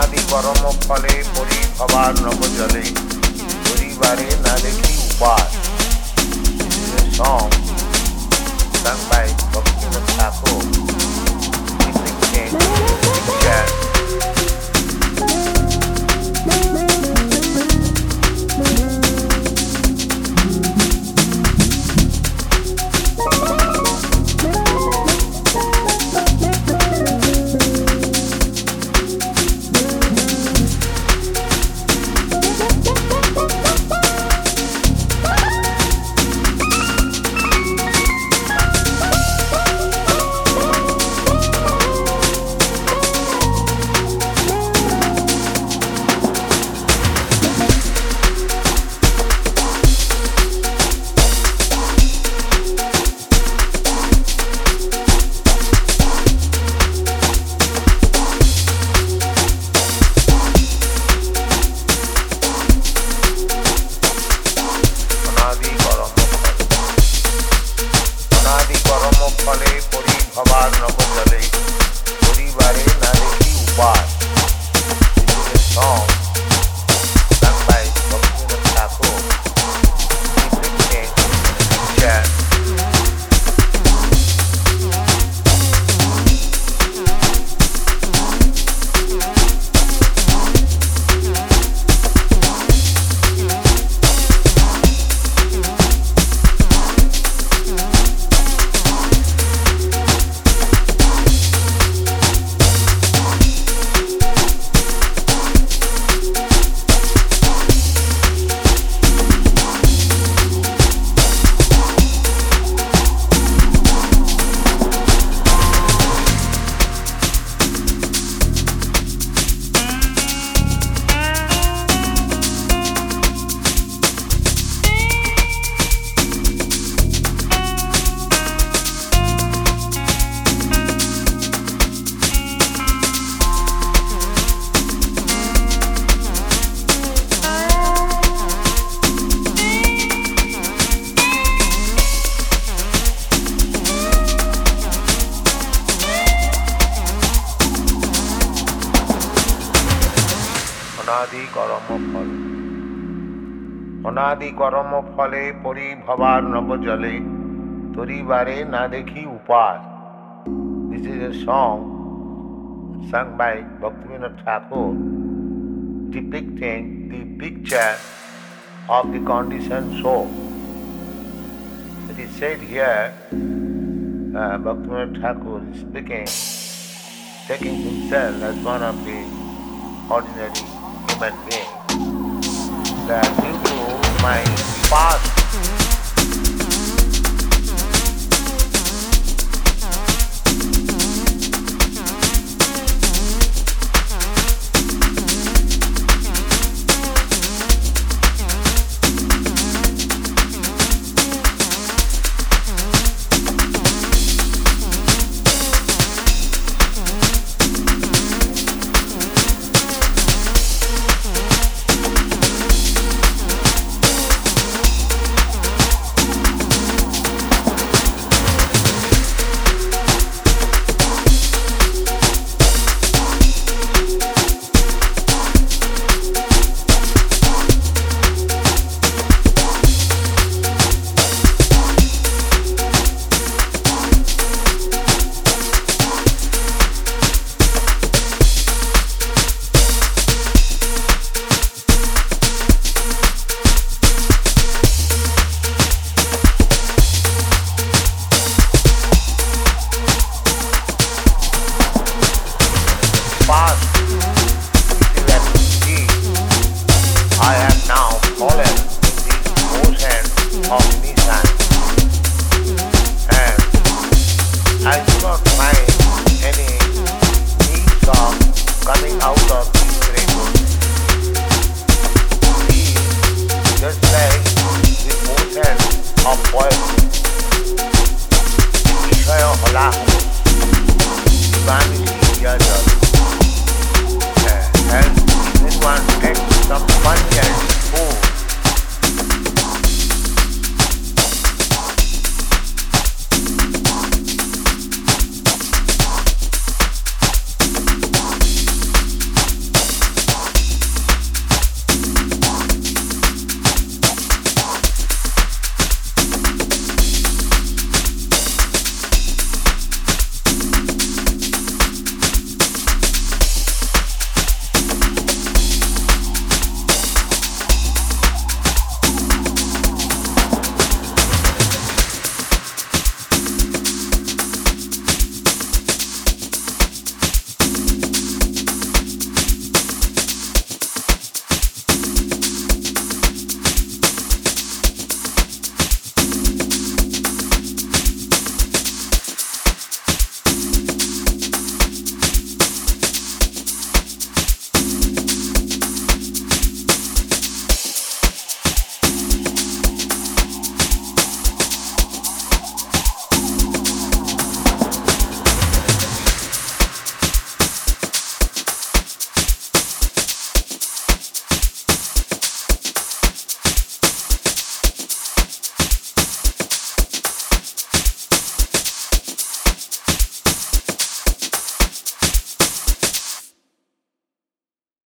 অনাদি গরম ফলে পরি ভবার নব জলে পরিবারে না দেখি উপায় song sung by Bhaktivinoda Thakur depicting picture ফলে পরি ভবার নব জলে পরিবারে না দেখি উপায় song sung by Bhaktivinoda Thakur depicting picture অনাদি গরম ফলে পরি ভবার নব জলে তরিবারে না দেখি উপায় This is a song sung by Bhaktivinoda Thakur depicting the picture of the conditioned soul. It is said here Bhaktivinoda Thakur is speaking, taking himself as one of the ordinary human beings, that due to my past